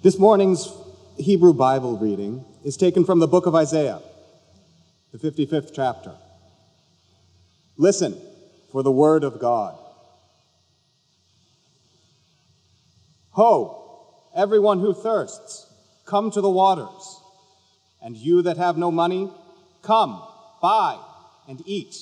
This morning's Hebrew Bible reading is taken from the book of Isaiah, the 55th chapter. Listen for the word of God. Ho, everyone who thirsts, come to the waters. And you that have no money, come, buy and eat.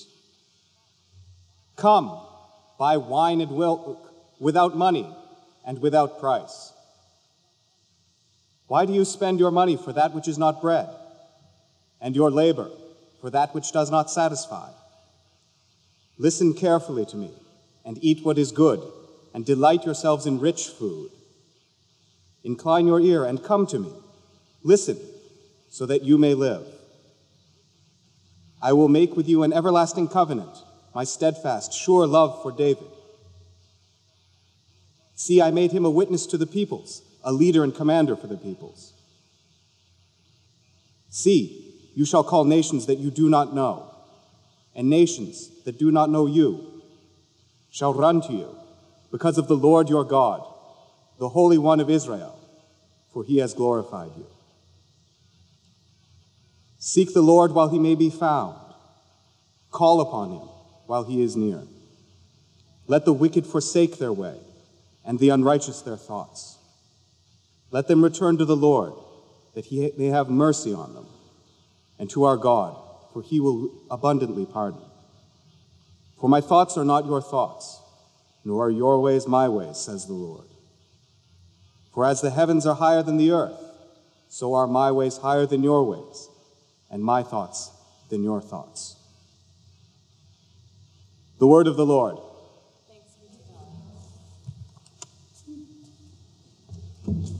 Come, buy wine and milk without money and without price. Why do you spend your money for that which is not bread, and your labor for that which does not satisfy? Listen carefully to me, and eat what is good, and delight yourselves in rich food. Incline your ear and come to me. Listen, so that you may live. I will make with you an everlasting covenant, my steadfast, sure love for David. See, I made him a witness to the peoples, a leader and commander for the peoples. See, you shall call nations that you do not know, and nations that do not know you shall run to you because of the Lord your God, the Holy One of Israel, for he has glorified you. Seek the Lord while he may be found. Call upon him while he is near. Let the wicked forsake their way, and the unrighteous their thoughts. Let them return to the Lord, that he may have mercy on them, and to our God, for he will abundantly pardon. For my thoughts are not your thoughts, nor are your ways my ways, says the Lord. For as the heavens are higher than the earth, so are my ways higher than your ways, and my thoughts than your thoughts. The word of the Lord. Thanks be to God.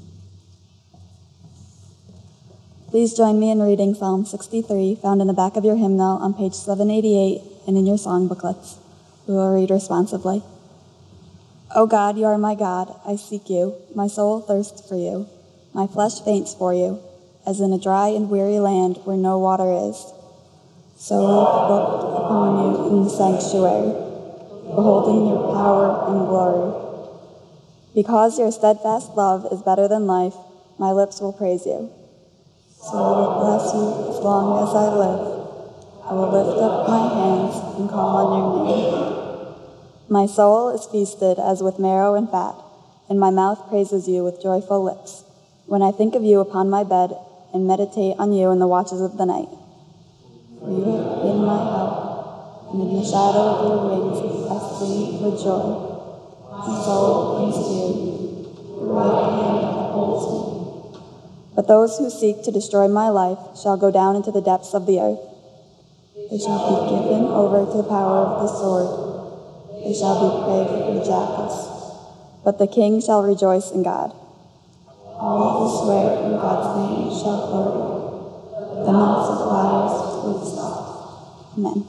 Please join me in reading Psalm 63, found in the back of your hymnal on page 788 and in your song booklets. We will read responsively. O God, you are my God, I seek you. My soul thirsts for you. My flesh faints for you, as in a dry and weary land where no water is. So I looked upon you in the sanctuary, beholding your power and glory. Because your steadfast love is better than life, my lips will praise you. So I will bless you as long as I live. I will lift up my hands and call on your name. My soul is feasted as with marrow and fat, and my mouth praises you with joyful lips, when I think of you upon my bed and meditate on you in the watches of the night. For you have been my help, and in the shadow of your wings I sing for joy. My soul clings to you, your right hand upholds me. But those who seek to destroy my life shall go down into the depths of the earth. They shall be given over to the power of the sword. They shall be prey for jackals. But the king shall rejoice in God. All who swear in God's name shall glory. The mouths of liars will stop. Amen.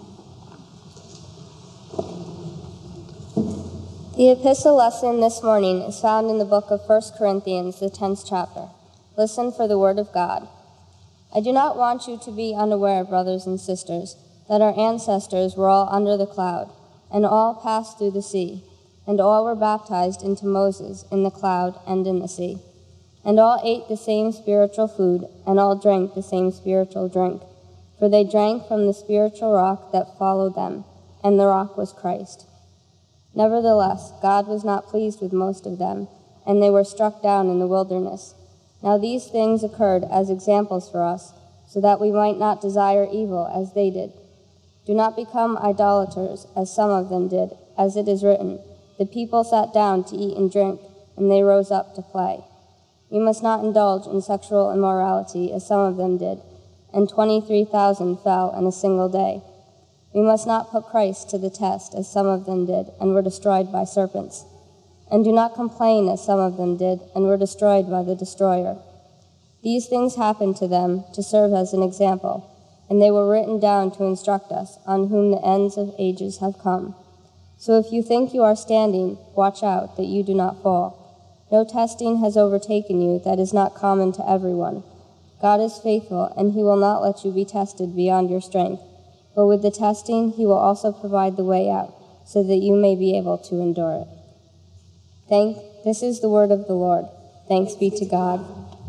The epistle lesson this morning is found in the book of 1 Corinthians, the 10th chapter. Listen for the word of God. I do not want you to be unaware, brothers and sisters, that our ancestors were all under the cloud, and all passed through the sea, and all were baptized into Moses in the cloud and in the sea. And all ate the same spiritual food, and all drank the same spiritual drink, for they drank from the spiritual rock that followed them, and the rock was Christ. Nevertheless, God was not pleased with most of them, and they were struck down in the wilderness. Now these things occurred as examples for us, so that we might not desire evil as they did. Do not become idolaters, as some of them did, as it is written, the people sat down to eat and drink, and they rose up to play. You must not indulge in sexual immorality, as some of them did, and 23,000 fell in a single day. We must not put Christ to the test, as some of them did, and were destroyed by serpents. And do not complain, as some of them did, and were destroyed by the destroyer. These things happened to them to serve as an example, and they were written down to instruct us, on whom the ends of ages have come. So if you think you are standing, watch out that you do not fall. No testing has overtaken you that is not common to everyone. God is faithful, and he will not let you be tested beyond your strength. But with the testing, he will also provide the way out, so that you may be able to endure it. This is the word of the Lord. Thanks be to God.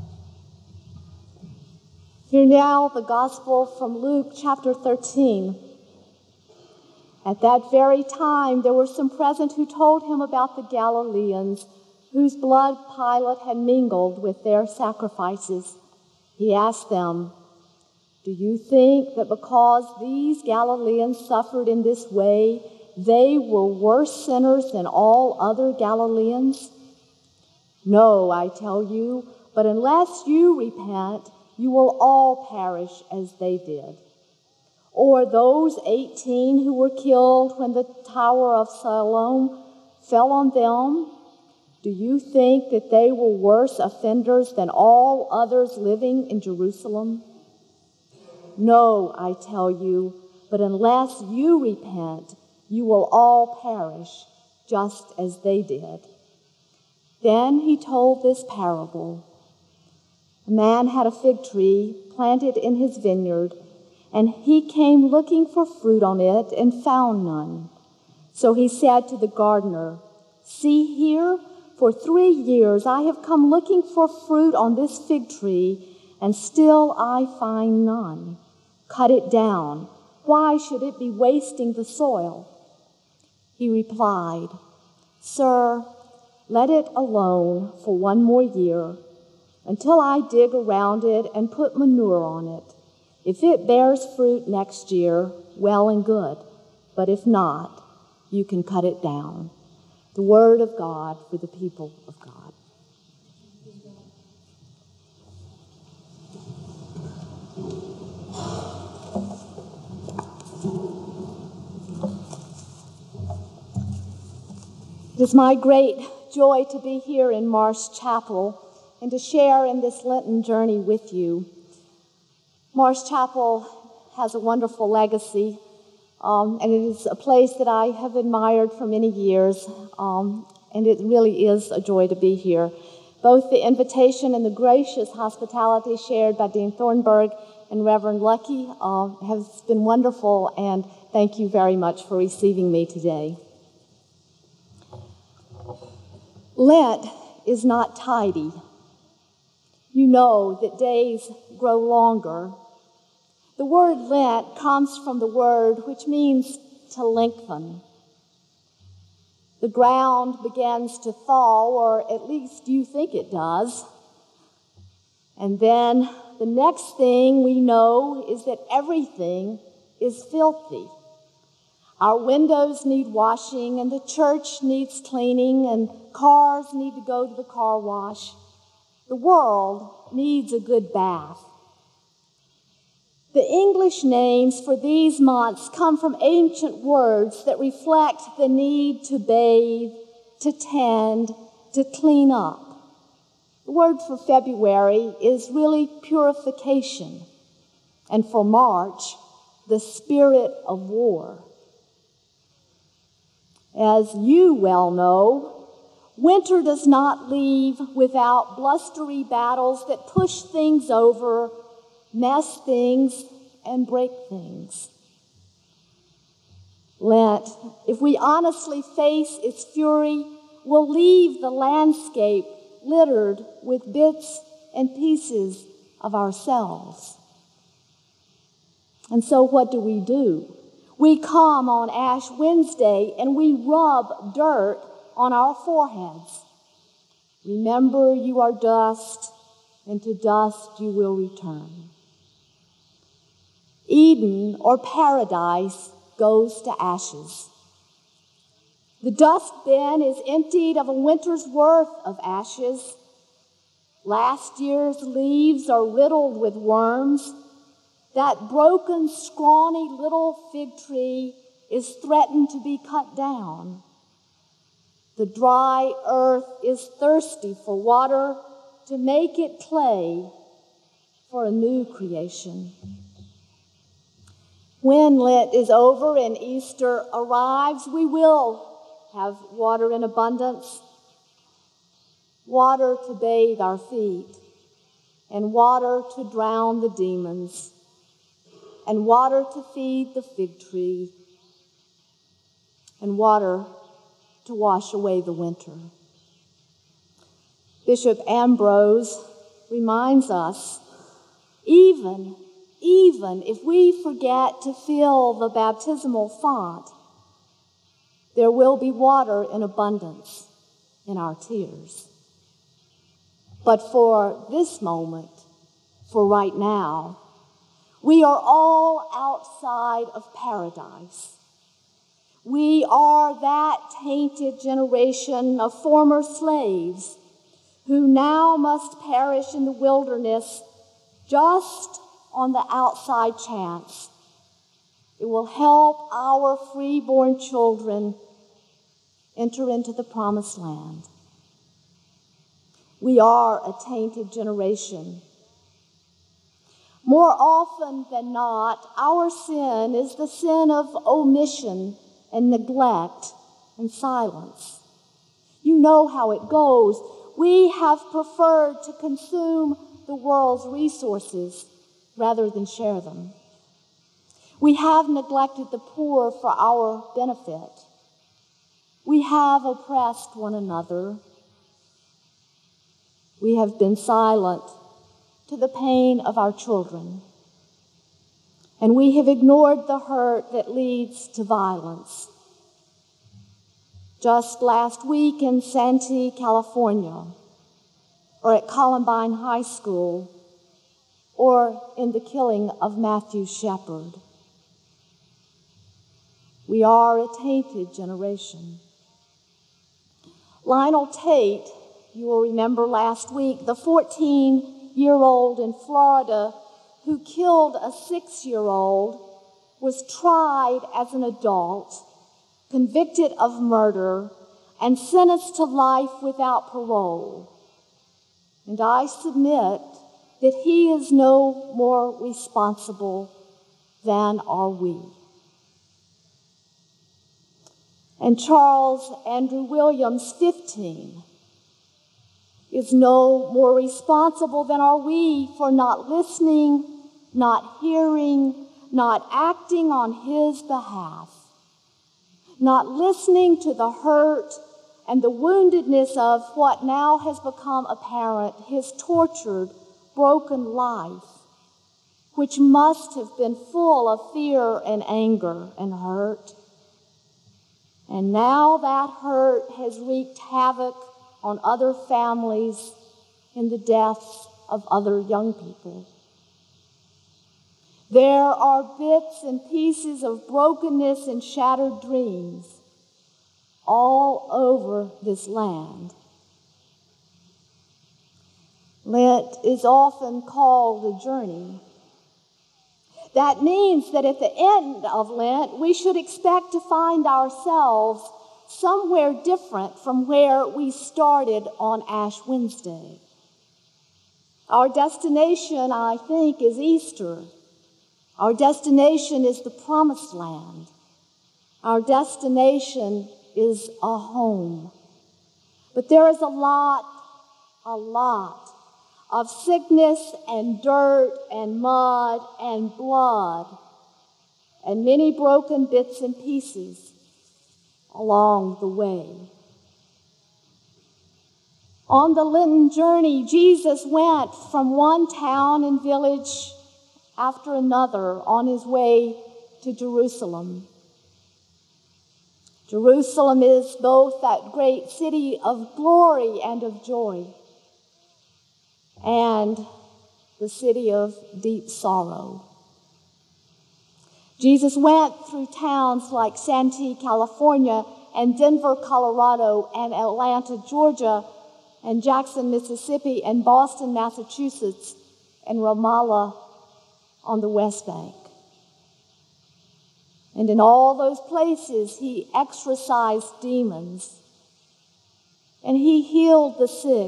Hear now the Gospel from Luke chapter 13. At that very time, there were some present who told him about the Galileans, whose blood Pilate had mingled with their sacrifices. He asked them, "Do you think that because these Galileans suffered in this way, they were worse sinners than all other Galileans? No, I tell you, but unless you repent, you will all perish as they did. Or those 18 who were killed when the Tower of Siloam fell on them, do you think that they were worse offenders than all others living in Jerusalem? No, I tell you, but unless you repent, you will all perish just as they did." Then he told this parable. A man had a fig tree planted in his vineyard, and he came looking for fruit on it and found none. So he said to the gardener, "See here, for 3 years I have come looking for fruit on this fig tree, and still I find none. Cut it down. Why should it be wasting the soil?" He replied, "Sir, let it alone for 1 more year, until I dig around it and put manure on it. If it bears fruit next year, well and good. But if not, you can cut it down." The word of God for the people of God. It is my great joy to be here in Marsh Chapel and to share in this Lenten journey with you. Marsh Chapel has a wonderful legacy, and it is a place that I have admired for many years, and it really is a joy to be here. Both the invitation and the gracious hospitality shared by Dean Thornburg and Reverend Lucky has been wonderful, and thank you very much for receiving me today. Lent is not tidy. You know that days grow longer. The word Lent comes from the word which means to lengthen. The ground begins to thaw, or at least you think it does. And then the next thing we know is that everything is filthy. Our windows need washing, and the church needs cleaning, and cars need to go to the car wash. The world needs a good bath. The English names for these months come from ancient words that reflect the need to bathe, to tend, to clean up. The word for February is really purification, and for March, the spirit of war. As you well know, winter does not leave without blustery battles that push things over, mess things, and break things. Lent, if we honestly face its fury, will leave the landscape littered with bits and pieces of ourselves. And so what do? We come on Ash Wednesday and we rub dirt on our foreheads. Remember, you are dust, and to dust you will return. Eden, or paradise, goes to ashes. The dust bin is emptied of a winter's worth of ashes. Last year's leaves are riddled with worms. That broken, scrawny little fig tree is threatened to be cut down. The dry earth is thirsty for water to make it clay for a new creation. When Lent is over and Easter arrives, we will have water in abundance, water to bathe our feet, and water to drown the demons, and water to feed the fig tree, and water to wash away the winter. Bishop Ambrose reminds us, even if we forget to fill the baptismal font, there will be water in abundance in our tears. But for this moment, for right now, we are all outside of paradise. We are that tainted generation of former slaves who now must perish in the wilderness just on the outside chance it will help our free-born children enter into the promised land. We are a tainted generation. More often than not, our sin is the sin of omission and neglect and silence. You know how it goes. We have preferred to consume the world's resources rather than share them. We have neglected the poor for our benefit. We have oppressed one another. We have been silent to the pain of our children. And we have ignored the hurt that leads to violence. Just last week in Santee, California, or at Columbine High School, or in the killing of Matthew Shepard. We are a tainted generation. Lionel Tate, you will remember last week, the 14-year-old in Florida who killed a 6-year-old, was tried as an adult, convicted of murder, and sentenced to life without parole. And I submit that he is no more responsible than are we. And Charles Andrew Williams, 15, is no more responsible than are we for not listening, not hearing, not acting on his behalf, not listening to the hurt and the woundedness of what now has become apparent, his tortured, broken life, which must have been full of fear and anger and hurt. And now that hurt has wreaked havoc on other families in the deaths of other young people. There are bits and pieces of brokenness and shattered dreams all over this land. Lent is often called a journey. That means that at the end of Lent, we should expect to find ourselves somewhere different from where we started on Ash Wednesday. Our destination, I think, is Easter. Our destination is the Promised Land. Our destination is a home. But there is a lot of sickness and dirt and mud and blood and many broken bits and pieces along the way. On the Lenten journey, Jesus went from one town and village after another on his way to Jerusalem. Jerusalem is both that great city of glory and of joy, and the city of deep sorrow. Jesus went through towns like Santee, California, and Denver, Colorado, and Atlanta, Georgia, and Jackson, Mississippi, and Boston, Massachusetts, and Ramallah on the West Bank. And in all those places, he exorcised demons, and he healed the sick,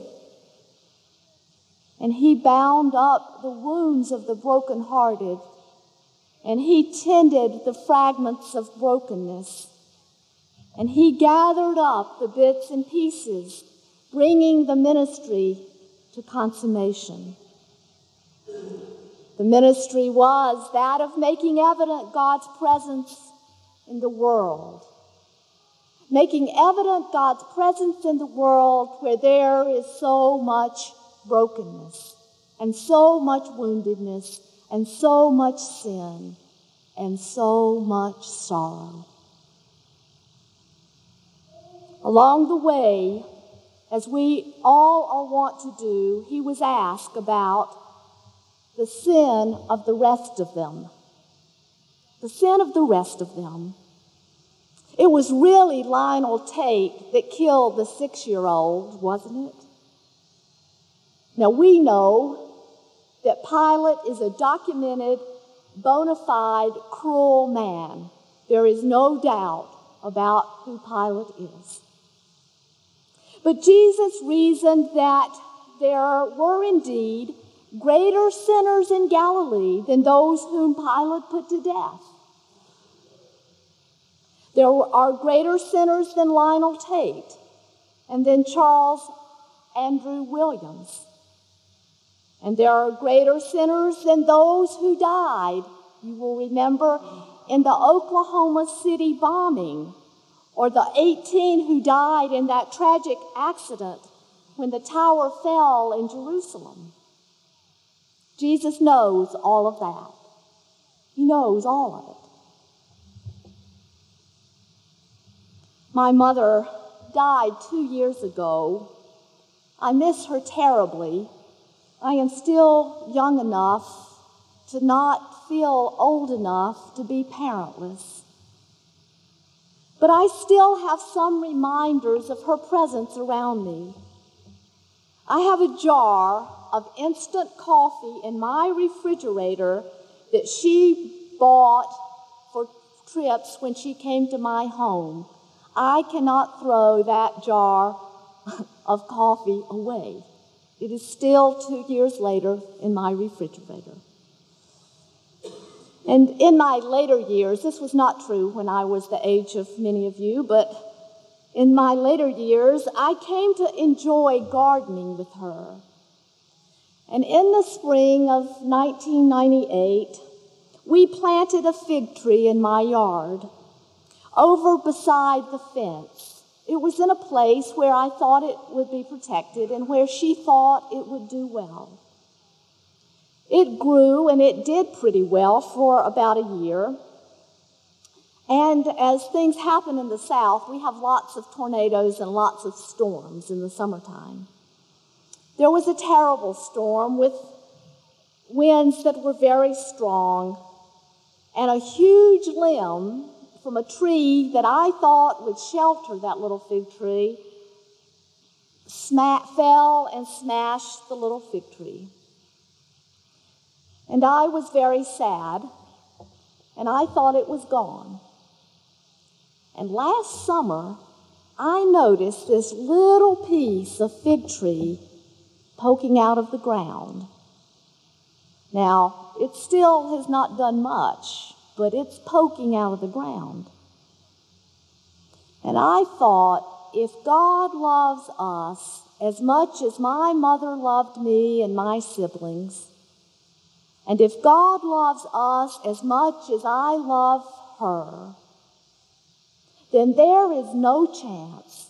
and he bound up the wounds of the brokenhearted, and he tended the fragments of brokenness, and he gathered up the bits and pieces, bringing the ministry to consummation. The ministry was that of making evident God's presence in the world. making evident God's presence in the world where there is so much brokenness and so much woundedness and so much sin and so much sorrow. Along the way, as we all are wont to do, he was asked about the sin of the rest of them. The sin of the rest of them. It was really Lionel Tate that killed the 6-year-old, wasn't it? Now we know that Pilate is a documented, bona fide, cruel man. There is no doubt about who Pilate is. But Jesus reasoned that there were indeed greater sinners in Galilee than those whom Pilate put to death. There are greater sinners than Lionel Tate and than Charles Andrew Williams. And there are greater sinners than those who died, you will remember, in the Oklahoma City bombing, or the 18 who died in that tragic accident when the tower fell in Jerusalem. Jesus knows all of that. He knows all of it. My mother died 2 years ago. I miss her terribly. I am still young enough to not feel old enough to be parentless. But I still have some reminders of her presence around me. I have a jar of instant coffee in my refrigerator that she bought for trips when she came to my home. I cannot throw that jar of coffee away. It is still 2 years later in my refrigerator. And in my later years, this was not true when I was the age of many of you, but in my later years, I came to enjoy gardening with her. And in the spring of 1998, we planted a fig tree in my yard, over beside the fence. It was in a place where I thought it would be protected and where she thought it would do well. It grew, and it did pretty well for about a year. And as things happen in the South, we have lots of tornadoes and lots of storms in the summertime. There was a terrible storm with winds that were very strong, and a huge limb from a tree that I thought would shelter that little fig tree fell and smashed the little fig tree. And I was very sad, and I thought it was gone. And last summer, I noticed this little piece of fig tree poking out of the ground. Now, it still has not done much, but it's poking out of the ground. And I thought, if God loves us as much as my mother loved me and my siblings, and if God loves us as much as I love her, then there is no chance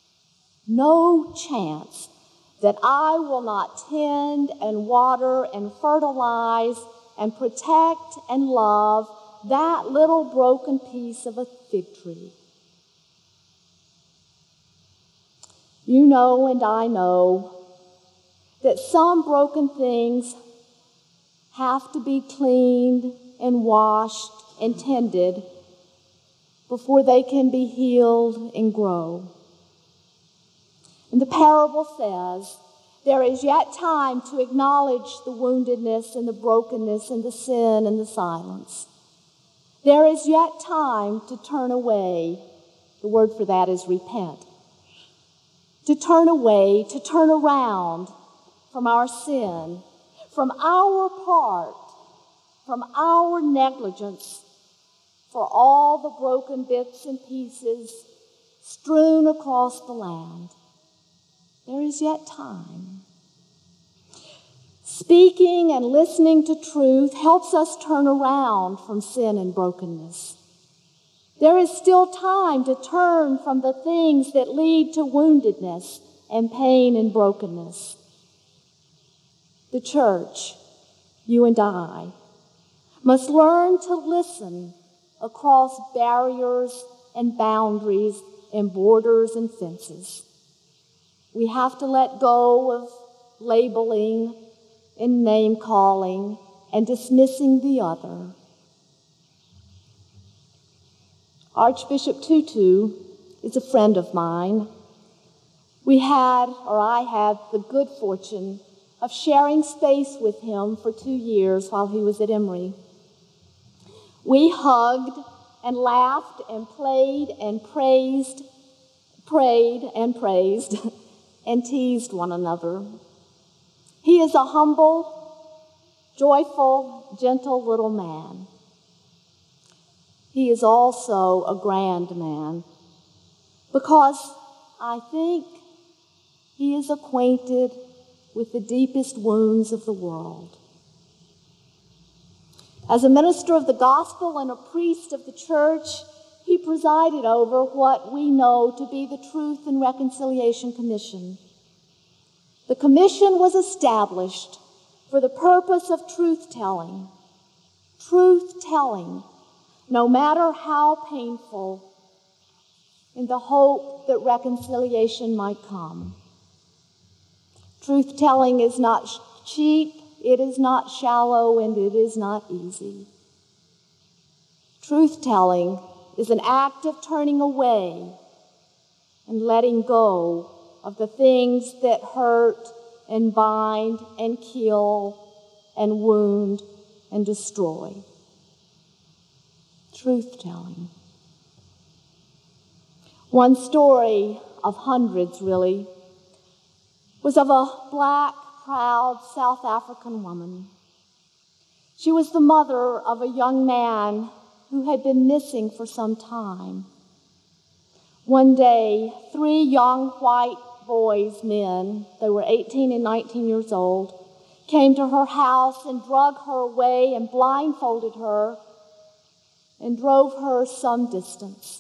that I will not tend and water and fertilize and protect and love that little broken piece of a fig tree. You know and I know that some broken things have to be cleaned and washed and tended before they can be healed and grow. And the parable says, there is yet time to acknowledge the woundedness and the brokenness and the sin and the silence. There is yet time to turn away. The word for that is repent. To turn away, to turn around from our sin, from our part, from our negligence for all the broken bits and pieces strewn across the land. There is yet time. Speaking and listening to truth helps us turn around from sin and brokenness. There is still time to turn from the things that lead to woundedness and pain and brokenness. The church, you and I, must learn to listen across barriers and boundaries and borders and fences. We have to let go of labeling and name-calling and dismissing the other. Archbishop Tutu is a friend of mine. I had the good fortune of sharing space with him for 2 years while he was at Emory. We hugged and laughed and played and prayed and praised and teased one another. He is a humble, joyful, gentle little man. He is also a grand man because I think he is acquainted with the deepest wounds of the world. As a minister of the gospel and a priest of the church, he presided over what we know to be the Truth and Reconciliation Commission. The commission was established for the purpose of truth-telling. Truth-telling, no matter how painful, in the hope that reconciliation might come. Truth-telling is not cheap, it is not shallow, and it is not easy. Truth-telling is an act of turning away and letting go of the things that hurt and bind and kill and wound and destroy. Truth-telling. One story of hundreds, really, was of a black, proud South African woman. She was the mother of a young man who had been missing for some time. One day, 3 young white men, they were 18 and 19 years old, came to her house and drug her away and blindfolded her and drove her some distance.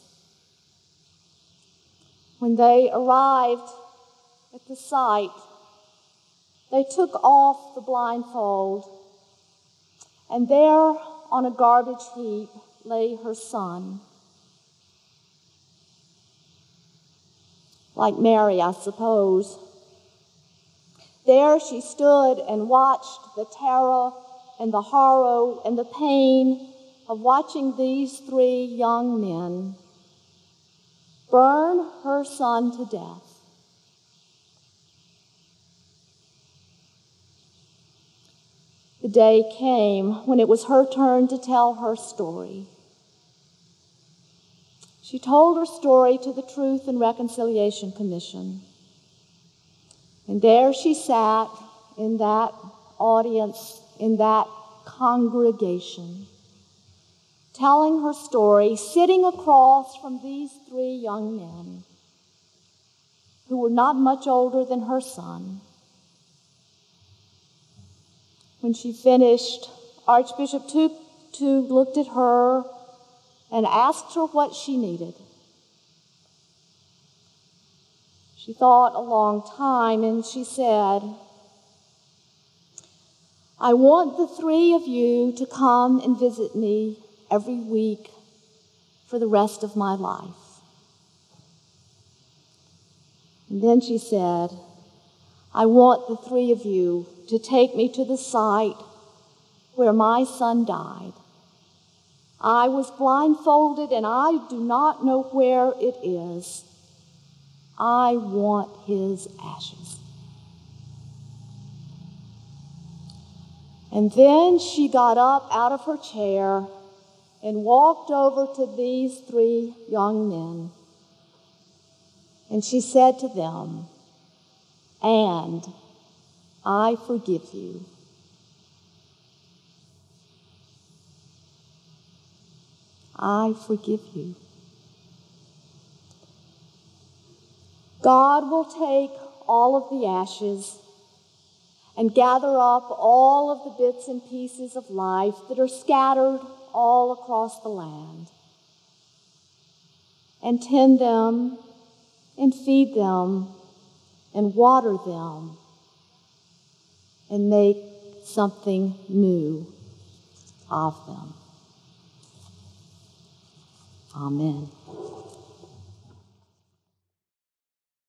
When they arrived at the site, they took off the blindfold, and there on a garbage heap lay her son. Like Mary, I suppose. There she stood and watched the terror and the horror and the pain of watching these 3 young men burn her son to death. The day came when it was her turn to tell her story. She told her story to the Truth and Reconciliation Commission. And there she sat in that audience, in that congregation, telling her story, sitting across from these 3 young men who were not much older than her son. When she finished, Archbishop Tutu looked at her and asked her what she needed. She thought a long time and she said, "I want the 3 of you to come and visit me every week for the rest of my life." And then she said, "I want the 3 of you to take me to the site where my son died. I was blindfolded and I do not know where it is. I want his ashes." And then she got up out of her chair and walked over to these 3 young men. And she said to them, "And I forgive you." I forgive you. God will take all of the ashes and gather up all of the bits and pieces of life that are scattered all across the land. and tend them and feed them and water them and make something new of them. Amen.